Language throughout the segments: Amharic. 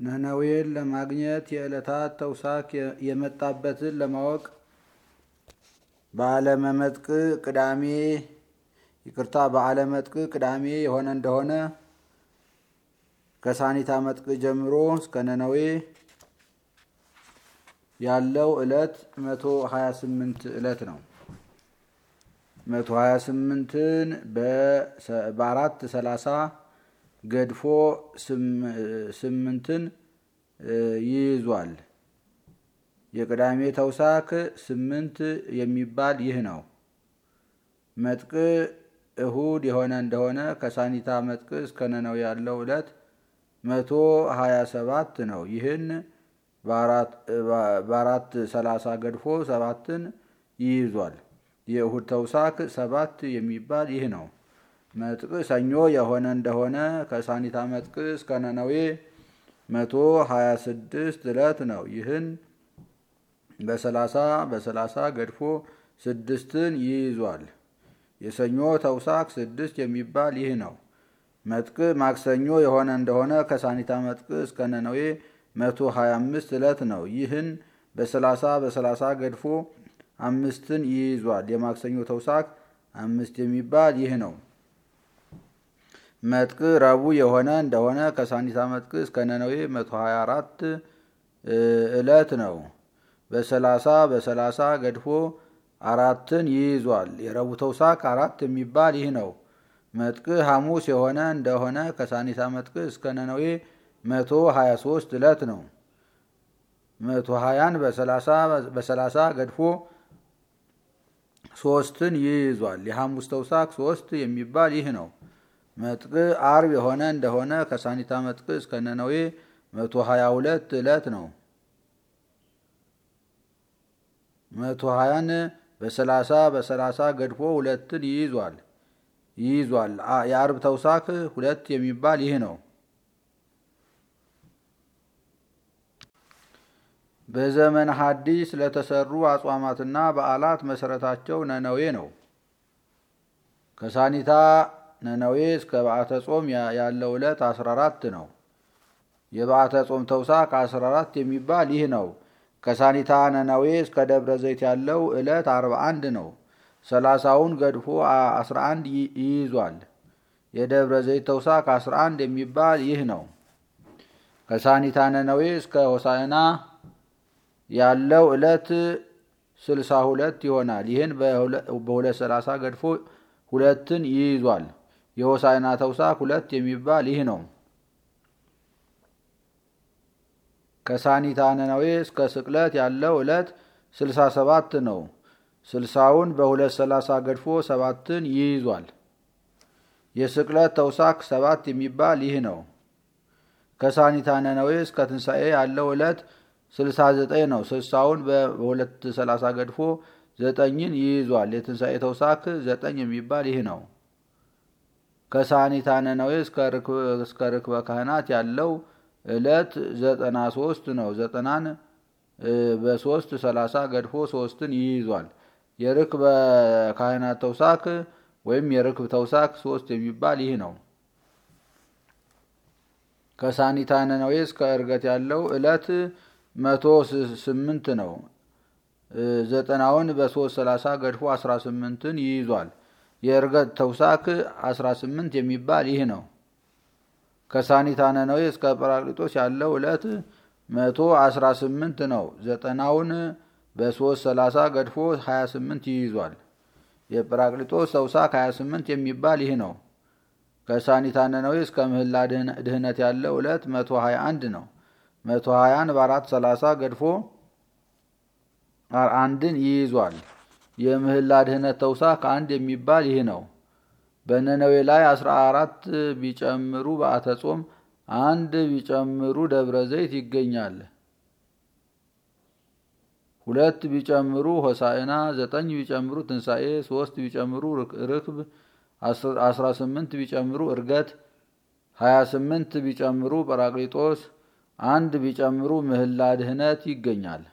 ነነዌን ለማግኘት የዕለታት ተውሳክ የመጣበትን ለማወቅ በዓለ መጥቅ ቅዳሜ የሆነ እንደሆነ ከሳኒታ መጥቅ ጀምሮ እስከ ነነዌ ያለው ዕለት 128 ዕለት ነው። 128ን በ430 ገድፎ 8ን ይይዟል። የቅዳሜ ተውሳክ 8 የሚባል ይህ ነው። መጥቅ እሁድ የሆነ እንደሆነ ከሳኒታ መጥቅ እስከ ነነዌ ያለው ዕለት 127 ነው። ይህን በ430 ገድፎ 7ን ይይዟል። የእሁድ ተውሳክ 7 የሚባል ይህ ነው። መጥቅ ሰኞ የሆነ እንደሆነ ከሳኒታ መጥቅ እስከ ነነዌ 126 ዕለት ነው። ይህን በ30 ገድፎ 6ን ይይዟል። የሰኞ ተውሳክ 6 የሚባል ይህ ነው። መጥቅ ማክሰኞ የሆነ እንደሆነ ከሳኒታ መጥቅ እስከ ነነዌ 125 ዕለት ነው። ይህን በ30 ገድፎ 5ን ይይዟል። የማክሰኞ ተውሳክ 5 የሚባል ይህ ነው። መጥቅ ረቡዕ የሆነ እንደሆነ ከሳኒታ መጥቅ እስከ ነነዌ 124 ዕለት ነው። በ30 ገድፎ 4ን ይይዟል። የረቡዕ ተውሳክ 4 የሚባል ይህ ነው። መጥቅ ሐሙስ የሆነ እንደሆነ ከሳኒታ መጥቅ እስከ ነነዌ 123 ዕለት ነው። 120ን በ30 ገድፎ 3ን ይይዟል። የሐሙስ ተውሳክ 3 የሚባል ይህ ነው። መጥቅ ዓርብ የሆነ እንደሆነ ከሳኒታ መጥቅ እስከ ነነዌ 122 ዕለት ነው። 120ን በ30 ገድፎ 2ን ይይዟል። የዓርብ ተውሳክ 2 የሚባል ይህ ነው። በዘመነ ሐዲስ ለተሰሩ አጽዋማትና በዓላት መሰረታቸው ነነዌ ነው። ከሳኒታ ነነዌ እስከ በዓተ ጾም ያለው ዕለት 14 ነው። የበዓተ ጾም ተውሳክ 14 የሚባል ይህ ነው። ከሳኒታ ነነዌ እስከ ደብረ ዘይት ያለው ዕለት 41 ነው። 30ውን ገድፎ 11 ይይዟል። የደብረ ዘይት ተውሳክ 11 የሚባል ይህ ነው። ከሳኒታ ነነዌ እስከ ሆሳዕና ያለው ዕለት 62 ይሆናል። ይህን በ230 ገድፎ 2ን ይይዟል። የሆሳዕና ተውሳክ 2 የሚባል ይህ ነው። ከሳኒታ ነነዌ እስከ ስቅለት ያለው ዕለት 67 ነው። 60ውን በ230 ገድፎ 7ን ይይዟል። የስቅለት ተውሳክ 7 የሚባል ይህ ነው። ከሳኒታ ነነዌ እስከ ትንሣኤ ያለው ዕለት 69 ነው። 60ውን በ230 ገድፎ 9ን ይይዟል። የትንሣኤ ተውሳክ 9 የሚባል ይህ ነው። ከሳኒታ ነነዌ እስከ ርክበ ካህናት ያለው ዕለት 93 ነው። 90ን በ330 ገድፎ 3ን ይይዟል። የርክበ ካህናት ተውሳክ ወይም የርክብ ተውሳክ 3 የሚባል ይህ ነው። ከሳኒታ ነነዌ እስከ ዕርገት ያለው ዕለት 108 ነው። 90ውን በ330 ገድፎ 18ን ይይዟል። የዕርገት ተውሳክ 18 የሚባል ይህ ነው። ከሳኒታ ነነዌ እስከ ጰራቅሊጦስ ያለው ዕለት 118 ነው። 90ውን በ330 ገድፎ 28 ይይዟል። የጰራቅሊጦስ ተውሳክ 28 የሚባል ይህ ነው። ከሳኒታ ነነዌ እስከ ምህላ ድህነት ያለው ዕለት 121 ነው። 120ን በ430 ገድፎ 1ን ይይዟል። የምህላ ድህነት ተውሳክ 1 የሚባል ይህ ነው። በነነዌ ላይ 14 ቢጨምሩ በዓተ ጾም 1 ቢጨምሩ ደብረ ዘይት ይገኛል። 2 ቢጨምሩ ሆሳዕና፣ 9 ቢጨምሩ ትንሣኤ፣ 3 ቢጨምሩ ርክብ፣ 18 ቢጨምሩ ዕርገት፣ 28 ቢጨምሩ ጰራቅሊጦስ፣ 1 ቢጨምሩ ምህላ ድህነት ይገኛል።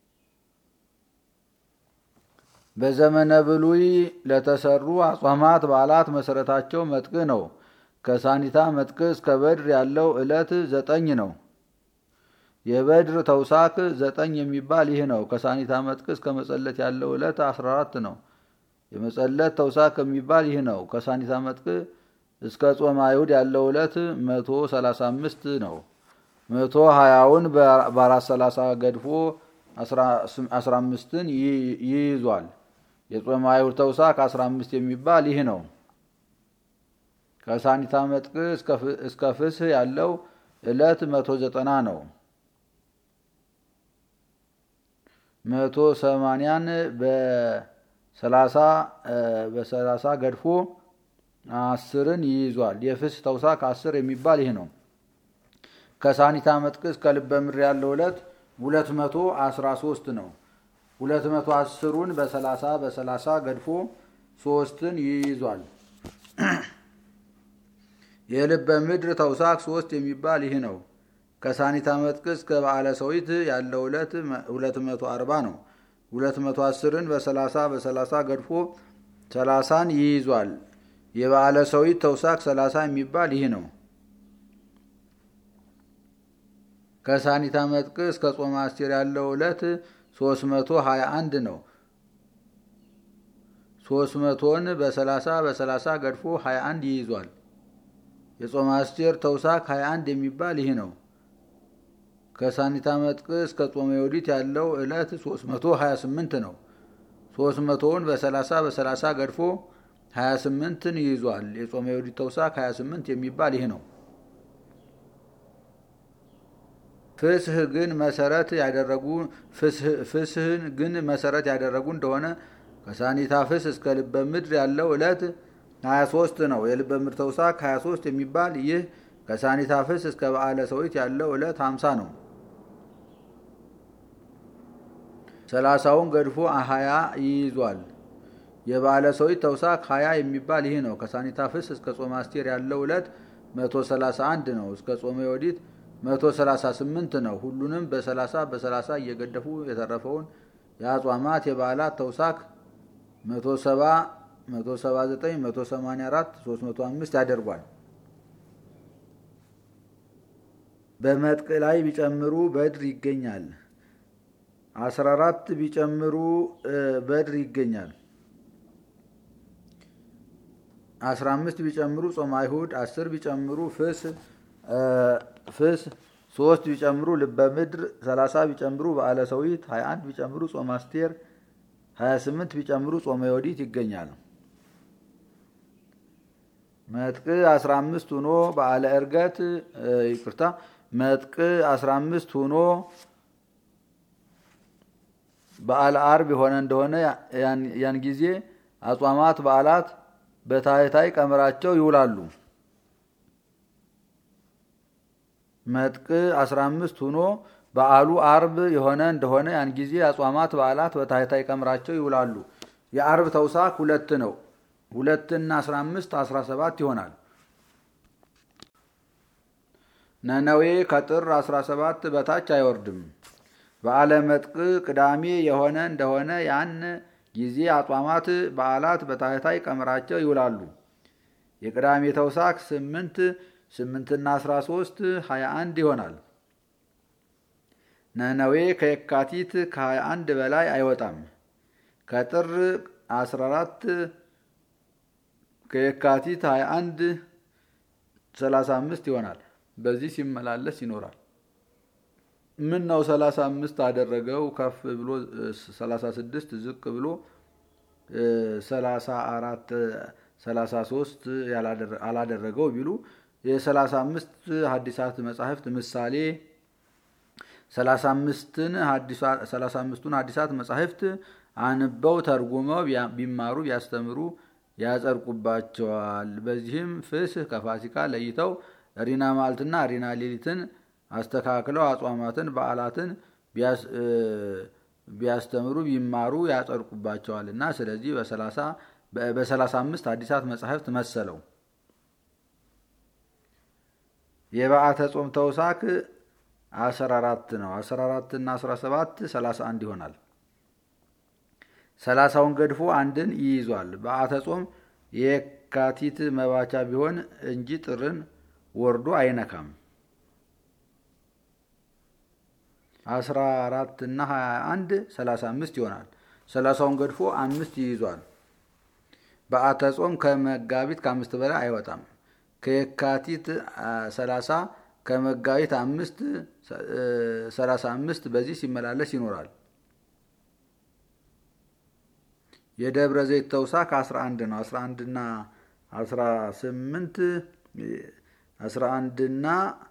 በዘመነ ብሉይ ለተሰሩ አጽዋማት በዓላት መሰረታቸው መጥቅ ነው። ከሳኒታ መጥቅ እስከ በድር ያለው ዕለት 9 ነው። የበድር ተውሳክ 9 የሚባል ይህ ነው። ከሳኒታ መጥቅ እስከ መጸለት ያለው ዕለት 14 ነው። የመጸለት ተውሳክ የሚባል ይህ ነው። ከሳኒታ መጥቅ እስከ ጾመ አይሁድ ያለው ዕለት 135 ነው። 120ውን በ430 ገድፎ 15ን ይይዟል። የጾመ አይሁድ ተውሳክ 15 የሚባል ይህ ነው። ከሳኒታ መጥቅ እስከ ፍስህ ያለው ዕለት 190 ነው። 180ን በ30 ገድፎ 10ን ይይዟል። የፍስህ ተውሳክ 10 የሚባል ይህ ነው። ከሳኒታ መጥቅ እስከ ልበ ምድር ያለው ዕለት 213 ነው። 210ን በ30 ገድፎ 3ን ይይዟል። የልበ ምድር ተውሳክ 3 የሚባል ይህ ነው። ከሳኒታ መጥቅ እስከ በዓለ ሰዊት ያለው ዕለት 240 ነው። 210ን በ30 ገድፎ 30ን ይይዟል። የበዓለ ሰዊት ተውሳክ 30 የሚባል ይህ ነው። ከሳኒታ መጥቅ እስከ ጾመ አስቴር ያለው ዕለት 321 ነው። 300ን በ30 ገድፎ 21 ይይዟል። የጾመ አስቴር ተውሳክ 21 የሚባል ይህ ነው። ከሳኒታ መጥቅ እስከ ጾመ ዮዲት ያለው ዕለት 328 ነው። 300ን በ30 ገድፎ 28ን ይይዟል። የጾመ ዮዲት ተውሳክ 28 የሚባል ይህ ነው። ፍስህን ግን መሰረት ያደረጉ እንደሆነ ከሳኒታ ፍስ እስከ ልበ ምድር ያለው ዕለት 23 ነው። የልበ ምድር ተውሳክ 23 የሚባል ይህ ከሳኒታ ፍስ እስከ በዓለ ሰዊት ያለው ዕለት 50 ነው። 30ውን ገድፎ 20 ይይዟል። የበዓለ ሰዊት ተውሳክ 20 የሚባል ይህ ነው። ከሳኒታ ፍስ እስከ ጾመ አስቴር ያለው ዕለት 131 ነው። እስከ ጾመ ዮዲት 138 ነው። ሁሉንም በ30 እየገደፉ የተረፈውን የአጽዋማት የበዓላት ተውሳክ 170፣ 179፣ 184፣ 305 ያደርጓል። በመጥቅ ላይ ቢጨምሩ በድር ይገኛል። 14 ቢጨምሩ በድር ይገኛል። 15 ቢጨምሩ ጾመ አይሁድ፣ 10 ቢጨምሩ ፍስ 3 ቢጨምሩ ልበ ምድር፣ 30 ቢጨምሩ በዓለ ሰዊት፣ 21 ቢጨምሩ ጾመ አስቴር፣ 28 ቢጨምሩ ጾመ ዮዲት ይገኛል። መጥቅ 15 ሆኖ በዓለ ዕርገት መጥቅ 15 ሆኖ በዓለ ዓርብ የሆነ እንደሆነ ያን ጊዜ አጽዋማት በዓላት በታህታይ ቀመራቸው ይውላሉ። መጥቅ 15 ሆኖ በዓሉ ዓርብ የሆነ እንደሆነ ያን ጊዜ አጽዋማት በዓላት በታህታይ ቀመራቸው ይውላሉ። የዓርብ ተውሳክ 2 ነው። 2ና 15 17 ይሆናል። ነነዌ ከጥር 17 በታች አይወርድም። በዓለ መጥቅ ቅዳሜ የሆነ እንደሆነ ያን ጊዜ አጽዋማት በዓላት በታህታይ ቀመራቸው ይውላሉ። የቅዳሜ ተውሳክ 8ና 13 21 ይሆናል። ነነዌ ከየካቲት ከ21 በላይ አይወጣም። ከጥር 14 ከየካቲት 21 35 ይሆናል። በዚህ ሲመላለስ ይኖራል። ምን ነው 35 አደረገው ከፍ ብሎ 36 ዝቅ ብሎ 34 33 አላደረገው ቢሉ የ35 ሐዲሳት መጻሕፍት ምሳሌ 35ቱን ሐዲሳት መጻሕፍት አንበው ተርጉመው ቢማሩ ቢያስተምሩ ያጸድቁባቸዋል። በዚህም ፍስህ ከፋሲካ ለይተው ሪና መዓልትና ሪና ሌሊትን አስተካክለው አጽዋማትን በዓላትን ቢያስተምሩ ቢማሩ ያጸድቁባቸዋልና ስለዚህ በ35 ሐዲሳት መጻሕፍት መሰለው። የበዓተ ጾም ተውሳክ 14 ነው። 14ና 17 31 ይሆናል። 30ውን ገድፎ አንድን ይይዟል። በዓተ ጾም የካቲት መባቻ ቢሆን እንጂ ጥርን ወርዶ አይነካም። 14 እና 21 35 ይሆናል። 30ውን ገድፎ 5 ይይዟል። በዓተ ጾም ከመጋቢት ከ5 በላይ አይወጣም። ከየካቲት 30 ከመጋቢት 5 35 በዚህ ሲመላለስ ይኖራል። የደብረ ዘይት ተውሳክ 11 ነው። 11 እና 18 11 እና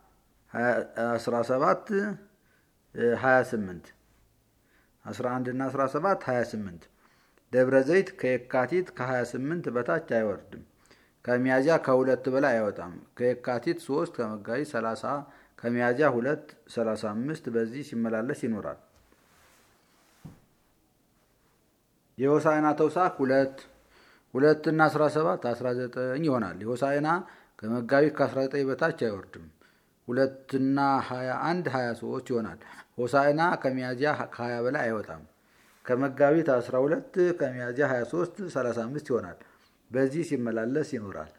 17 28 11 እና 17 28 ደብረ ዘይት ከየካቲት ከ28 በታች አይወርድም። ከሚያዚያ ከ2 በላይ አይወጣም። ከየካቲት 3 ከመጋቢት 30 ከሚያዚያ 2 35 በዚህ ሲመላለስ ይኖራል። የሆሳዕና ተውሳክ 2 እና 17 19 ይሆናል። የሆሳዕና ከመጋቢት ከ19 በታች አይወርድም። 2 እና 21 23 ይሆናል። ሆሳዕና ከሚያዚያ ከ20 በላይ አይወጣም። ከመጋቢት 12 ከሚያዚያ 23 35 ይሆናል። በዚህ ሲመላለስ ይኖራል።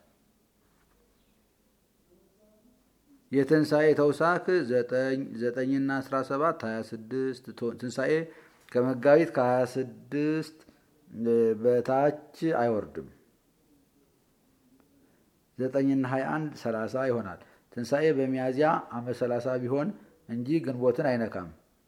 የትንሣኤ ተውሳክ 9 እና 17 26 ትንሣኤ ከመጋቢት ከ26 በታች አይወርድም። 9 እና 21 30 ይሆናል። ትንሣኤ በሚያዚያ ዓመት 30 ቢሆን እንጂ ግንቦትን አይነካም።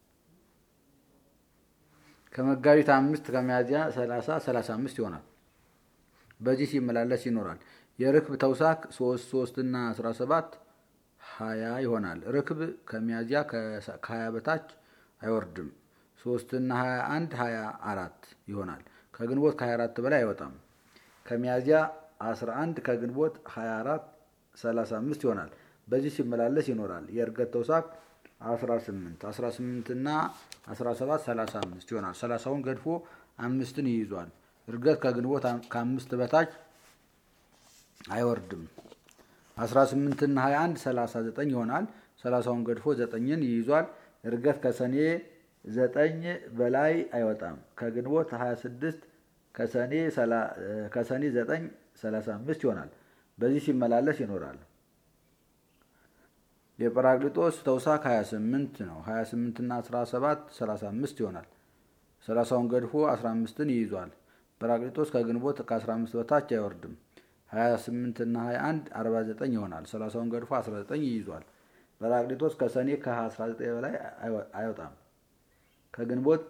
ከመጋቢት 5 ከሚያዚያ 30 35 ይሆናል። በዚህ ሲመላለስ ይኖራል። የርክብ ተውሳክ 3 እና 17 20 ይሆናል። ርክብ ከሚያዚያ ከ20 በታች አይወርድም። 3 እና 21 24 ይሆናል። ከግንቦት ከ24 በላይ አይወጣም። ከሚያዚያ 11 ከግንቦት 24 35 ይሆናል። በዚህ ሲመላለስ ይኖራል። የእርገት ተውሳክ 18 እና 17 35 ይሆናል። 30ውን ገድፎ 5ን ይይዟል። እርገት ከግንቦት ከ5 በታች አይወርድም። 18 እና 21 39 ይሆናል። 30ውን ገድፎ 9ን ይይዟል። እርገት ከሰኔ 9 በላይ አይወጣም። ከግንቦት 26 ከሰኔ 9 35 ይሆናል። በዚህ ሲመላለስ ይኖራል። የጰራቅሊጦስ ተውሳክ 28 ነው። 28 እና 17 35 ይሆናል። 30ውን ገድፎ 15ን ይይዟል። ጰራቅሊጦስ ከግንቦት ከ15 በታች አይወርድም። 28 እና 21 49 ይሆናል። 30ውን ገድፎ 19 ይይዟል። ጰራቅሊጦስ ከሰኔ ከ19 በላይ አይወጣም። ከግንቦት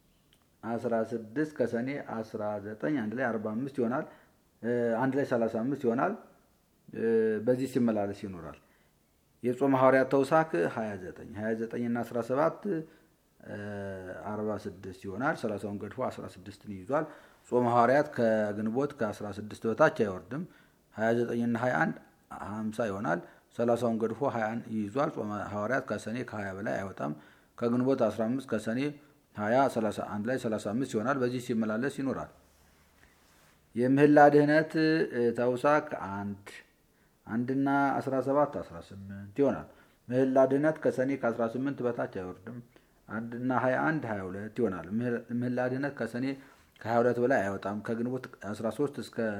16 ከሰኔ 19 አንድ ላይ 45 ይሆናል። አንድ ላይ 35 ይሆናል። በዚህ ሲመላለስ ይኖራል። የጾመ ሐዋርያት ተውሳክ 29 እና 17 46 ይሆናል። 30ውን ገድፎ 16ን ይይዟል። ጾመ ሐዋርያት ከግንቦት ከ16 በታች አይወርድም። 29 እና 21 50 ይሆናል። 30ውን ገድፎ 20ን ይይዟል። ጾመ ሐዋርያት ከሰኔ ከ20 በላይ አይወጣም። ከግንቦት 15 ከሰኔ 20 31 ላይ 35 ይሆናል። በዚህ ሲመላለስ ይኖራል። የምህላ ድህነት ተውሳክ 1 እና 17 18 ይሆናል። ምህላ ድህነት ከሰኔ ከ18 በታች አይወርድም። 1 እና 21 22 ይሆናል። ምህላ ድህነት ከሰኔ ከ22 በላይ አይወጣም። ከግንቦት 13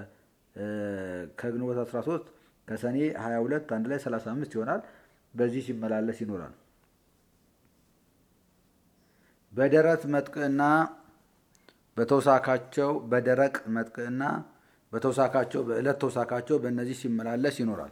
ከሰኔ 22 አንድ ላይ 35 ይሆናል። በዚህ ሲመላለስ ይኖራል። በደረት መጥቅዕና በተውሳካቸው በደረቅ መጥቅዕና በተውሳካቸው በዕለት ተውሳካቸው በእነዚህ ሲመላለስ ይኖራል።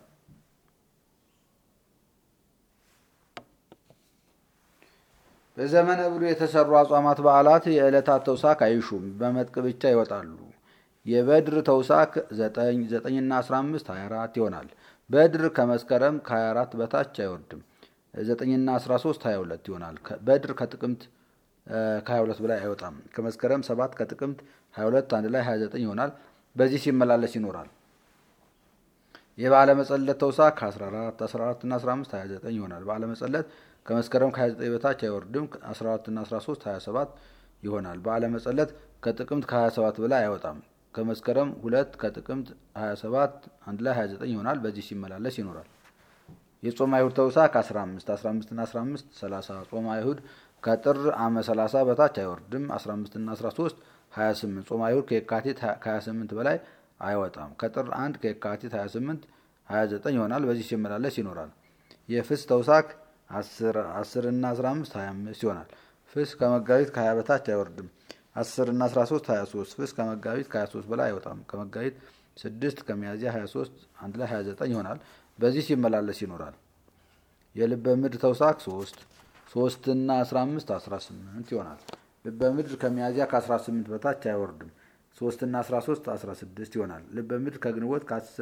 በዘመነ ብሉይ የተሰሩ አጽዋማት በዓላት የዕለታት ተውሳክ አይሹም፣ በመጥቅ ብቻ ይወጣሉ። የበድር ተውሳክ 9 እና 15 24 ይሆናል። በድር ከመስከረም ከ24 በታች አይወርድም። 9 እና 13 22 ይሆናል። በድር ከጥቅምት ከ22 በላይ አይወጣም። ከመስከረም 7 ከጥቅምት 22 አንድ ላይ 29 ይሆናል። በዚህ ሲመላለስ ይኖራል። የበዓለ መጸለት ተውሳክ 14 እና 15 29 ይሆናል። በዓለ መጸለት ከመስከረም ከ29 በታች አይወርድም። 14 እና 13 27 ይሆናል። በዓለ መጸለት ከጥቅምት ከ27 በላይ አይወጣም። ከመስከረም 2 ከጥቅምት 27 አንድ ላይ 29 ይሆናል። በዚህ ሲመላለስ ይኖራል። የጾመ አይሁድ ተውሳክ 15 እና 15 30 ጾመ አይሁድ ከጥር ዓመ 30 በታች አይወርድም። 15 እና 13 28 ጾመ አይሁድ ከየካቲት ከ28 በላይ አይወጣም። ከጥር 1 ከየካቲት 28 29 ይሆናል። በዚህ ሲመላለስ ይኖራል። የፍስ ተውሳክ 10 እና 15 25 ይሆናል። ፍስ ከመጋቢት ከ20 በታች አይወርድም። 10 እና 13 23። ፍስ ከመጋቢት ከ23 በላይ አይወጣም። ከመጋቢት 6 ከሚያዝያ 23 አንድ ላይ 29 ይሆናል። በዚህ ሲመላለስ ይኖራል። የልበ ምድር ተውሳክ 3 እና 15 18 ይሆናል። ልበ ምድር ከሚያዝያ ከ18 በታች አይወርድም። 3 እና 13 16 ይሆናል። ልበ ምድር ከግንቦት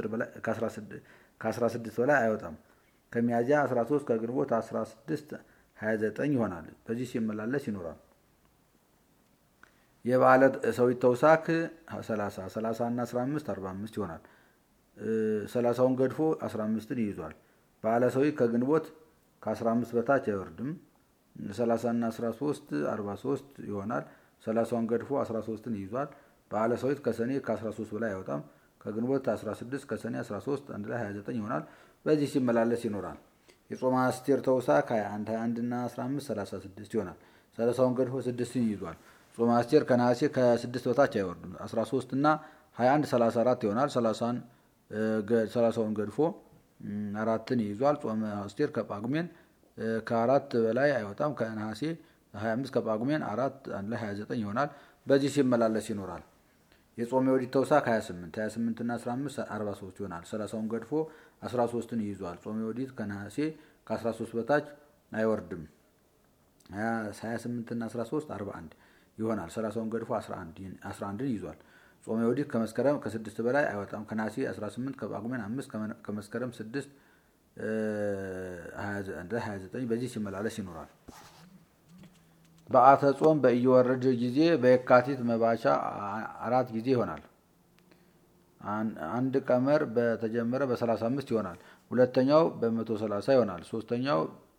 ከ16 በላይ አይወጣም። ከሚያዝያ 13 ከግንቦት 16 29 ይሆናል። በዚህ ሲመላለስ ይኖራል። የበዓለ ሰዊት ተውሳክ 30 እና 15 45 ይሆናል። 30ውን ገድፎ 15ን ይይዟል። በዓለ ሰዊት ከግንቦት ከ15 በታች አይወርድም። 30 እና 13 43 ይሆናል። 30ውን ገድፎ 13ን ይይዟል። በዓለ ሰዊት ከሰኔ ከ13 በላይ አይወጣም። ከግንቦት 16 ከሰኔ 13 አንድ ላይ 29 ይሆናል። በዚህ ሲመላለስ ይኖራል። የጾመ አስቴር ተውሳክ 21 እና 15 36 ይሆናል። 30ውን ገድፎ 6ን ይይዟል። ጾመ አስቴር ከነሐሴ ከ6 በታች አይወርድም። 13 እና 21 34 ይሆናል። 30ውን ገድፎ 4ን ይይዟል። ጾመ አስቴር ከጳጉሜን ከ4 በላይ አይወጣም። ከነሐሴ 25 ከጳጉሜን 4 አንድ ላይ 29 ይሆናል። በዚህ ሲመላለስ ይኖራል። የጾመ የወዲት ተውሳክ 28 እና 15 43 ይሆናል። 30ውን ገድፎ 13ን ይይዟል። ጾመ የወዲት ከነሐሴ ከ13 በታች አይወርድም። 28 እና 13 41 ይሆናል። 30ውን ገድፎ 11ን ይዟል። ጾመ የወዲት ከመስከረም ከ6 በላይ አይወጣም። ከነሐሴ 18 ከጳጉሜን 5 ከመስከረም 6 29 በዚህ ሲመላለስ ይኖራል። በዓተ ጾም በእየወረደ ጊዜ በየካቲት መባቻ 4 ጊዜ ይሆናል። አንድ ቀመር በተጀመረ በ35 ይሆናል። ሁለተኛው በ130 ይሆናል። ሶስተኛው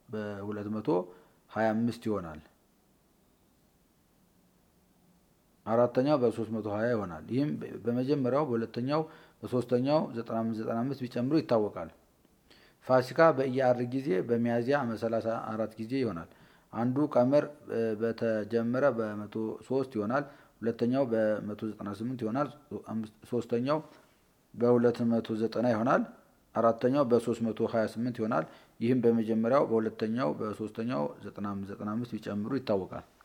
በ225 ይሆናል። አራተኛው በ320 ይሆናል። ይህም በመጀመሪያው በሁለተኛው በሶስተኛው 95 ቢጨምሩ ይታወቃል። ፋሲካ በየአርብ ጊዜ በሚያዝያ 34 ጊዜ ይሆናል። አንዱ ቀመር በተጀመረ በ103 ይሆናል። ሁለተኛው በ198 ይሆናል። ሶስተኛው በ290 ይሆናል። አራተኛው በ328 ይሆናል። ይህም በመጀመሪያው በሁለተኛው በሶስተኛው 95 ቢጨምሩ ይታወቃል።